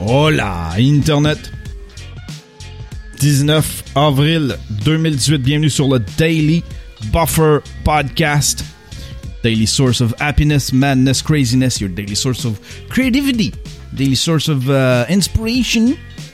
Hola, Internet! 19 avril 2018, bienvenue sur le Daily Buffer Podcast. Daily source of happiness, madness, craziness, your daily source of creativity, daily source of inspiration.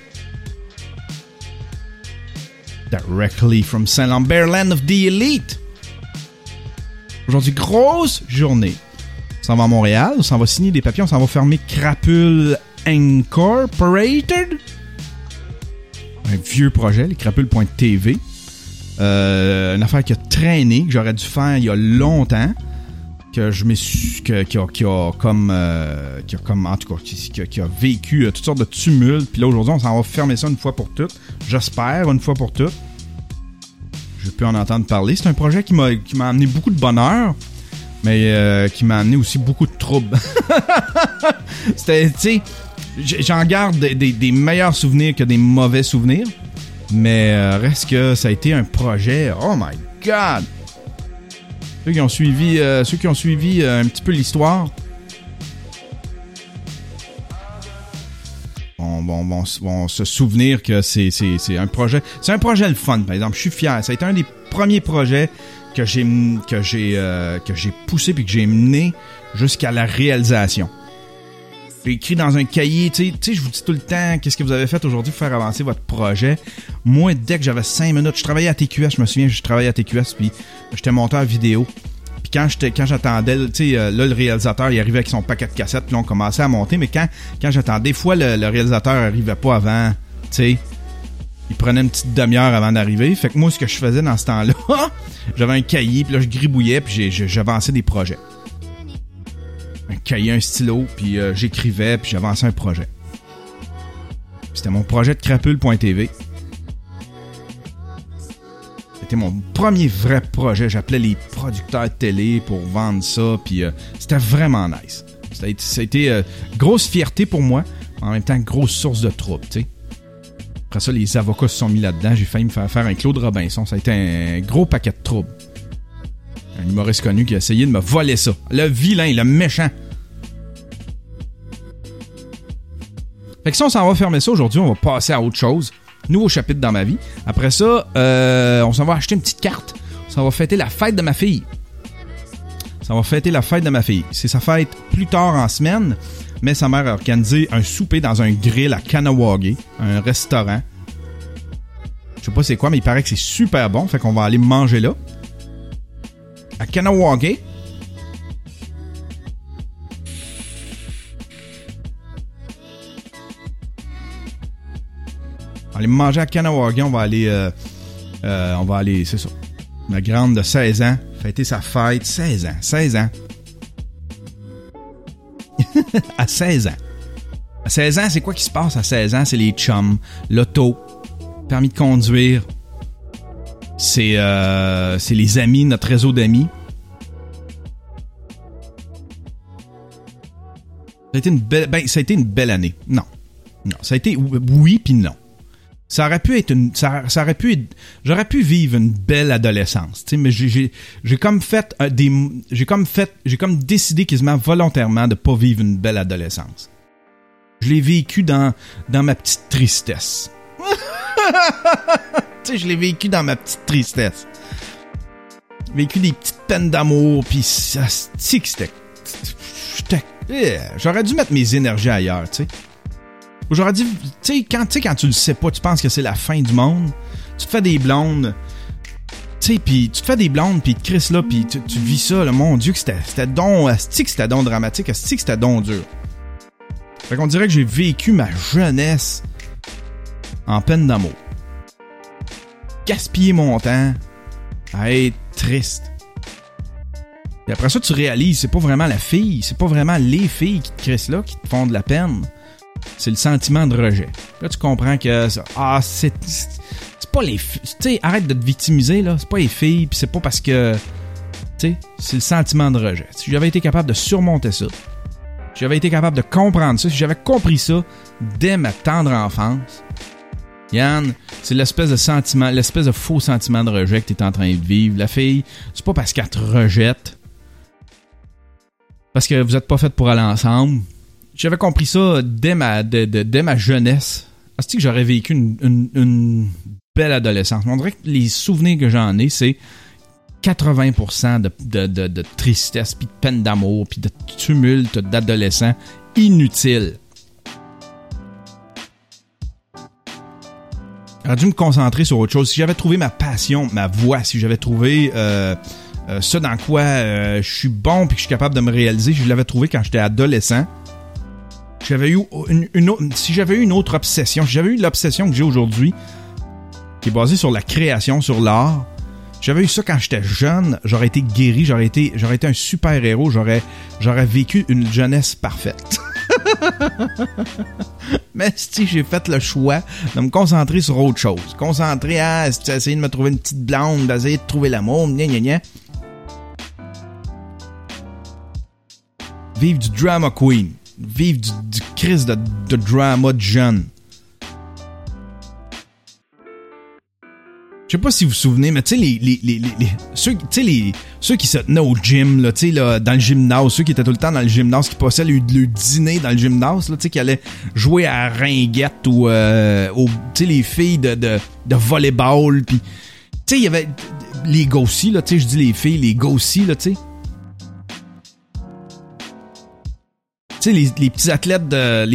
Directly from Saint-Lambert, land of the elite. Aujourd'hui, grosse journée. On s'en va à Montréal, on s'en va signer des papiers, on s'en va fermer Crapule Incorporated. Un vieux projet, les crapules.tv. Une affaire qui a traîné, que j'aurais dû faire il y a longtemps, que je me suis, qui a vécu toutes sortes de tumultes. Puis là, aujourd'hui, on s'en va fermer ça une fois pour toutes. J'espère, une fois pour toutes. Je peux en entendre parler. C'est un projet qui m'a amené beaucoup de bonheur, mais qui m'a amené aussi beaucoup de troubles. C'était, tu sais, j'en garde des meilleurs souvenirs que des mauvais souvenirs, mais reste que ça a été un projet. Oh my God! Ceux qui ont suivi un petit peu l'histoire vont se souvenir que c'est un projet. C'est un projet le fun, par exemple. Je suis fier. Ça a été un des premiers projets que j'ai poussé puis que j'ai mené jusqu'à la réalisation. J'ai écrit dans un cahier, tu sais, je vous dis tout le temps, qu'est-ce que vous avez fait aujourd'hui pour faire avancer votre projet. Moi, dès que j'avais 5 minutes, je travaillais à TQS, je me souviens, je travaillais à TQS, puis j'étais monteur vidéo. Puis quand j'attendais, tu sais, là, le réalisateur, il arrivait avec son paquet de cassettes, puis là, on commençait à monter, mais quand j'attendais, des fois, le réalisateur arrivait pas avant, tu sais. Il prenait une petite demi-heure avant d'arriver. Fait que moi, ce que je faisais dans ce temps-là, j'avais un cahier, puis là, je gribouillais, puis j'avançais des projets. Un cahier, un stylo, puis j'écrivais, puis j'avançais un projet. C'était mon projet de crapule.tv. C'était mon premier vrai projet. J'appelais les producteurs de télé pour vendre ça, puis c'était vraiment nice. Ça a été grosse fierté pour moi, en même temps grosse source de trouble, tu sais. Après ça, les avocats se sont mis là-dedans. J'ai failli me faire un Claude Robinson. Ça a été un gros paquet de troubles. Un humoriste connu qui a essayé de me voler ça. Le vilain, le méchant. Fait que si on s'en va fermer ça aujourd'hui, on va passer à autre chose. Nouveau chapitre dans ma vie. Après ça, on s'en va acheter une petite carte. On s'en va fêter la fête de ma fille. C'est sa fête plus tard en semaine, mais sa mère a organisé un souper dans un grill à Kahnawake, un restaurant. Je sais pas c'est quoi, mais il paraît que c'est super bon. Fait qu'on va aller manger là. À Kahnawake. On va aller manger à Kahnawake. On va aller, c'est ça. Ma grande de 16 ans, fêter sa fête. 16 ans. À 16 ans. À 16 ans, c'est quoi qui se passe à 16 ans? C'est les chums, l'auto, permis de conduire. C'est les amis, notre réseau d'amis. Ça a été une belle année. Non. Ça a été oui puis non. J'aurais pu vivre une belle adolescence, tu sais, mais j'ai comme décidé quasiment volontairement de pas vivre une belle adolescence. Je l'ai vécu dans ma petite tristesse. Tu sais, je l'ai vécu dans ma petite tristesse. J'ai vécu des petites peines d'amour, puis ça, j'aurais dû mettre mes énergies ailleurs, tu sais. J'aurais dit, tu sais, quand tu le sais pas, tu penses que c'est la fin du monde. Tu te fais des blondes, tu sais, puis tu te fais des blondes, puis Chris là, puis tu vis ça, là, mon Dieu, que c'était donc, asti que c'était donc dramatique, asti que c'était donc dur. Fait qu'on dirait que j'ai vécu ma jeunesse en peine d'amour. Gaspiller mon temps à être triste. Et après ça, tu réalises, c'est pas vraiment la fille, c'est pas vraiment les filles qui te crissent là, qui te font de la peine. C'est le sentiment de rejet. Là, tu comprends que c'est pas les filles. Tu sais, arrête de te victimiser, là. C'est pas les filles, pis c'est pas parce que. Tu sais, c'est le sentiment de rejet. Si j'avais été capable de surmonter ça, si j'avais été capable de comprendre ça, si j'avais compris ça dès ma tendre enfance, Yann, c'est l'espèce de sentiment, l'espèce de faux sentiment de rejet que t'es en train de vivre. La fille, c'est pas parce qu'elle te rejette, parce que vous êtes pas fait pour aller ensemble. J'avais compris ça dès ma jeunesse. Est-ce que j'aurais vécu une belle adolescence? On dirait que les souvenirs que j'en ai, c'est 80% de tristesse, puis de peine d'amour, puis de tumulte d'adolescents inutiles. J'aurais dû me concentrer sur autre chose. Si j'avais trouvé ma passion, ma voix, si j'avais trouvé ça dans quoi je suis bon puis que je suis capable de me réaliser, je l'avais trouvé quand j'étais adolescent. J'avais eu si j'avais eu une autre obsession, si j'avais eu l'obsession que j'ai aujourd'hui, qui est basée sur la création, sur l'art, j'avais eu ça quand j'étais jeune, j'aurais été guéri, j'aurais été un super-héros, j'aurais vécu une jeunesse parfaite. Mais si j'ai fait le choix de me concentrer sur autre chose, concentrer à essayer de me trouver une petite blonde, d'essayer de trouver l'amour, gna. Vivre du drama queen, vivre du crise de drama de jeune. Je sais pas si vous vous souvenez, mais tu sais, ceux qui se tenaient au gym, là, tu sais, là, dans le gymnase, ceux qui étaient tout le temps dans le gymnase, qui passaient le dîner dans le gymnase, là, tu sais, qui allaient jouer à ringuette ou, tu sais, les filles de volleyball, puis, tu sais, il y avait les gossis, là, tu sais, je dis les filles, les gossis, là, tu sais. Tu sais, les petits athlètes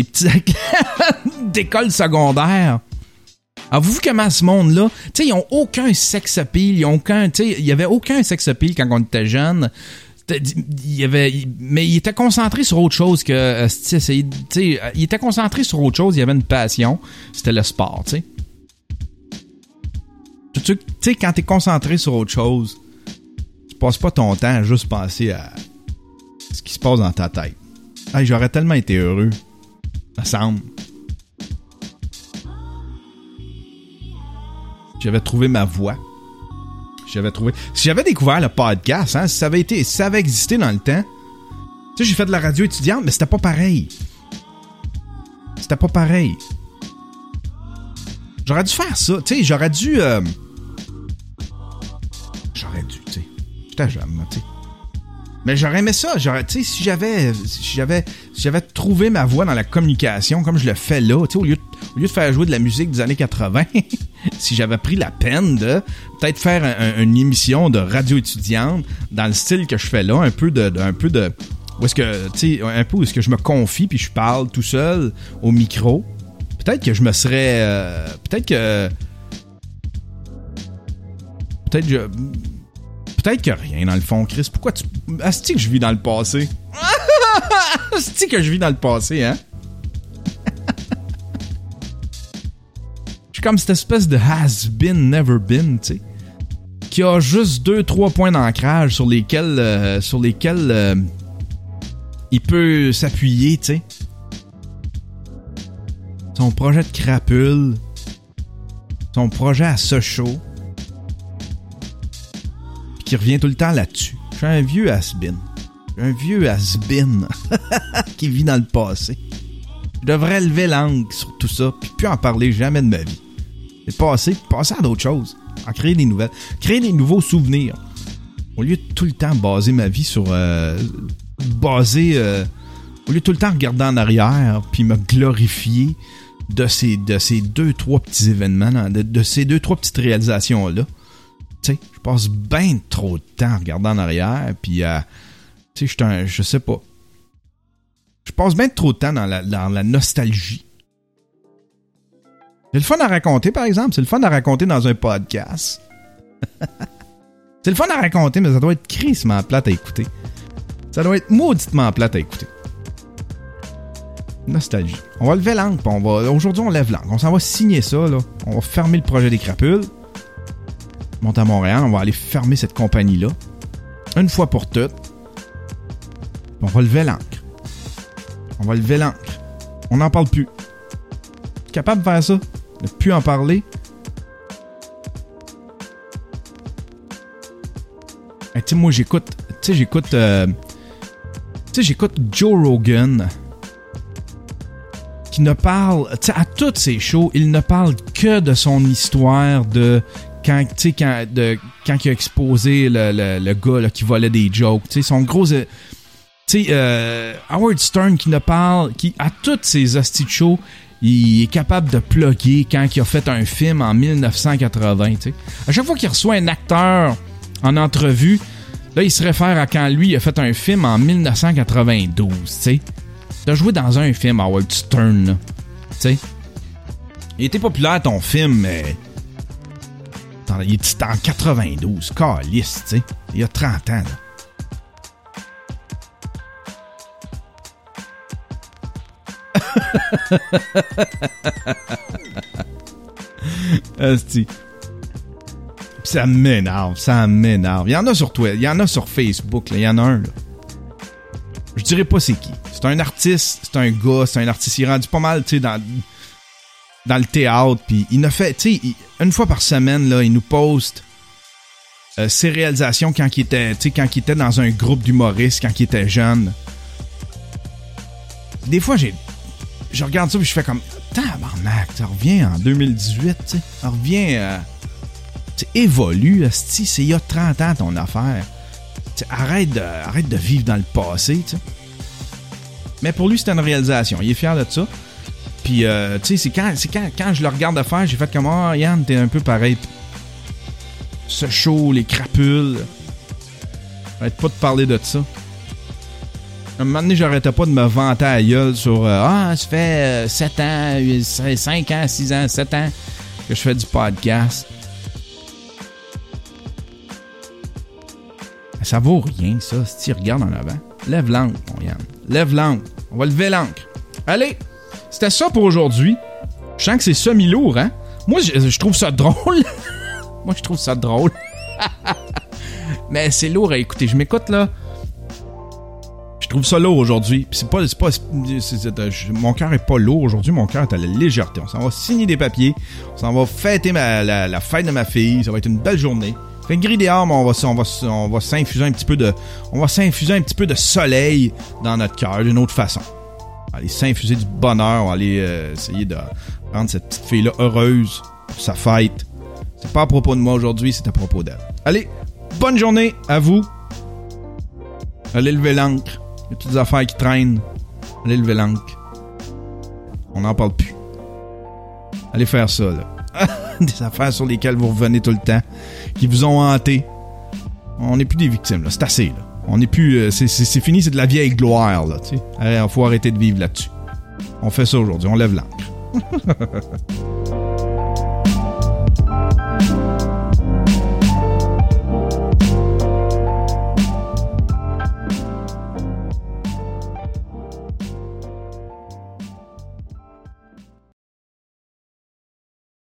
d'école secondaire. Avez-vous vu comment ce monde-là, tu sais, ils ont aucun sex appeal, il y avait aucun sex appeal quand on était jeune. Mais il était concentré sur autre chose que, tu sais, il était concentré sur autre chose, il y avait une passion, c'était le sport, tu sais. Tu sais, quand t'es concentré sur autre chose, tu passes pas ton temps à juste penser à ce qui se passe dans ta tête. Hey, j'aurais tellement été heureux. Ça semble. J'avais trouvé ma voix. Si j'avais découvert le podcast, hein, si ça avait existé dans le temps. Tu sais, j'ai fait de la radio étudiante, mais c'était pas pareil. J'aurais dû faire ça. Tu sais, j'aurais dû, tu sais. J'étais jeune, tu sais. Mais j'aurais aimé ça. Tu sais, si j'avais trouvé ma voie dans la communication, comme je le fais là, tu sais, au lieu de faire jouer de la musique des années 80, si j'avais pris la peine de peut-être faire une émission de radio étudiante dans le style que je fais là, un peu de où est-ce que, tu sais, un peu où est-ce que je me confie puis je parle tout seul au micro, peut-être que je me serais, peut-être que rien, dans le fond, Chris. Pourquoi tu... Asti que je vis dans le passé. Asti que je vis dans le passé, hein? Je suis comme cette espèce de has-been, never been, tu sais. Qui a juste 2-3 points d'ancrage sur lesquels il peut s'appuyer, tu sais. Son projet de crapule. Son projet à Sochaux. Qui revient tout le temps là-dessus. Je suis un vieux has-been. Qui vit dans le passé. Je devrais lever l'angle sur tout ça, puis plus en parler jamais de ma vie. Et passer à d'autres choses. En créer des nouvelles. Créer des nouveaux souvenirs. Au lieu de tout le temps baser ma vie sur... au lieu de tout le temps regarder en arrière, puis me glorifier de ces 2-3 petits événements, de ces 2-3 petites réalisations-là. Tu sais, je passe bien trop de temps à regarder en arrière, puis tu sais, je sais pas. Je passe bien trop de temps dans la nostalgie. C'est le fun à raconter, par exemple. C'est le fun à raconter dans un podcast. C'est le fun à raconter, mais ça doit être crissement plate à écouter. Ça doit être mauditement plate à écouter. Nostalgie. On va lever l'angle, puis aujourd'hui, on lève l'angle. On s'en va signer ça, là. On va fermer le projet des crapules. Monte à Montréal, on va aller fermer cette compagnie-là. Une fois pour toutes. On va lever l'ancre. On n'en parle plus. Capable de faire ça? De plus en parler? Tu sais, moi, j'écoute Joe Rogan, qui ne parle... Tu sais, à toutes ses shows, il ne parle que de son histoire de... Quand il a exposé le gars là, qui volait des jokes, tu sais, son gros... Tu sais, Howard Stern qui ne parle, qui à toutes ses hosties de shows, il est capable de plugger quand il a fait un film en 1980, tu sais. À chaque fois qu'il reçoit un acteur en entrevue, là, il se réfère à quand lui il a fait un film en 1992, tu sais. T'as joué dans un film, Howard Stern, là, tu sais. Il était populaire, ton film, mais... Il était en 92, calisse, tu sais. Il y a 30 ans, là. Asti. Ça m'énerve. Il y en a sur Twitter, il y en a sur Facebook, il y en a un, là. Je dirais pas c'est qui. C'est un artiste, c'est un gars, c'est un artiste. Il est rendu pas mal, tu sais, dans le théâtre, puis il a fait, tu sais, une fois par semaine, là, il nous poste ses réalisations quand il était dans un groupe d'humoristes, quand il était jeune. Des fois, je regarde ça, puis je fais comme, tabarnak, ça revient en 2018, tu sais, ça revient, tu évolue, asti, c'est il y a 30 ans ton affaire. T'sais, arrête de vivre dans le passé, tu sais. Mais pour lui, c'était une réalisation, il est fier de ça. Puis, tu sais, c'est quand je le regarde faire, j'ai fait comme, Yann, t'es un peu pareil. Ce show, les crapules. Arrête pas de parler de ça. À un moment donné, j'arrêtais pas de me vanter à la gueule sur ça fait 7 ans, 5 ans, 6 ans, 7 ans que je fais du podcast. Ça vaut rien, ça, si tu regardes en avant. Lève l'ancre, mon Yann. Lève l'ancre. On va lever l'ancre. Allez, c'était ça pour aujourd'hui. Je sens que c'est semi-lourd, hein? Moi, je trouve ça drôle. Moi, je trouve ça drôle. Mais c'est lourd à écouter. Je m'écoute, là. Je trouve ça lourd aujourd'hui. Puis mon cœur est pas lourd aujourd'hui. Mon cœur est à la légèreté. On s'en va signer des papiers. On s'en va fêter la fête de ma fille. Ça va être une belle journée. Fait gris dehors, mais on va s'infuser un petit peu de soleil dans notre cœur d'une autre façon. On va aller s'infuser du bonheur. On va aller essayer de rendre cette petite fille-là heureuse pour sa fête. C'est pas à propos de moi aujourd'hui, c'est à propos d'elle. Allez, bonne journée à vous. Allez lever l'ancre. Il y a toutes les affaires qui traînent. Allez lever l'ancre. On n'en parle plus. Allez faire ça, là. Des affaires sur lesquelles vous revenez tout le temps, qui vous ont hanté. On n'est plus des victimes, là. C'est assez, là. On n'est plus... c'est fini, c'est de la vieille gloire, là, tu sais. Il faut arrêter de vivre là-dessus. On fait ça aujourd'hui, on lève l'ancre.